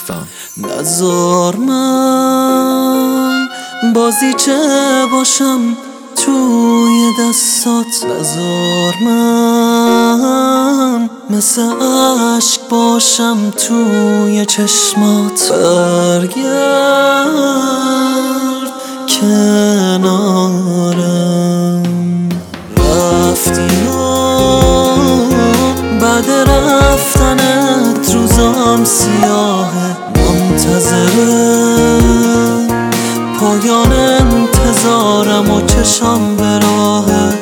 لطفا. نذار من بازیچه باشم توی دستات، نذار من مثل عشق باشم توی چشمات. برگرد کنارم، رفتی و بعد رفتنت روزام سیاهه، منتظره پایان انتظارم و چشم به راهه.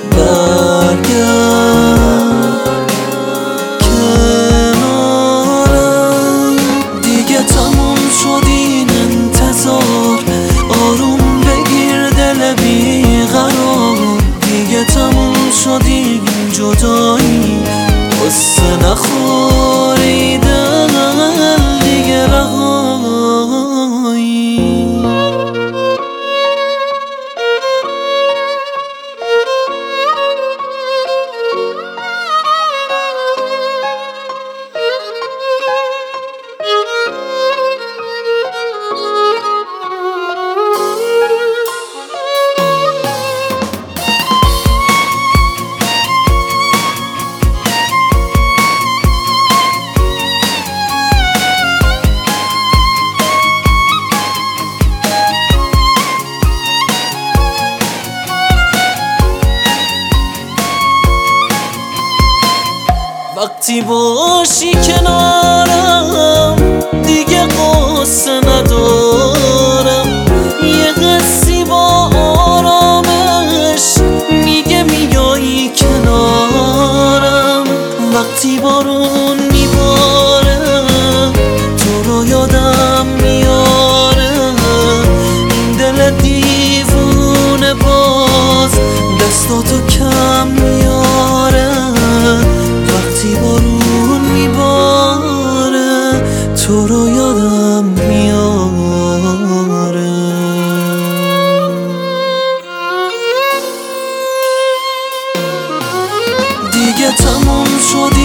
برگرد کنارم، دیگه تموم شد این انتظار، آروم بگیر دل بیقرار. دیگه تموم شد این جدایی، قصه نخوری دل دیگه رهایی. وقتی باشی کنارم دیگه قصه ندارم، یه قصی با آرامش میگه میایی کنارم. وقتی بارون میباره تو رو یادم میاره، این دل دیوونه باز دستاتو کم میاره. وقتی بارون میباره تو رو یادم میاره. دیگه تموم شد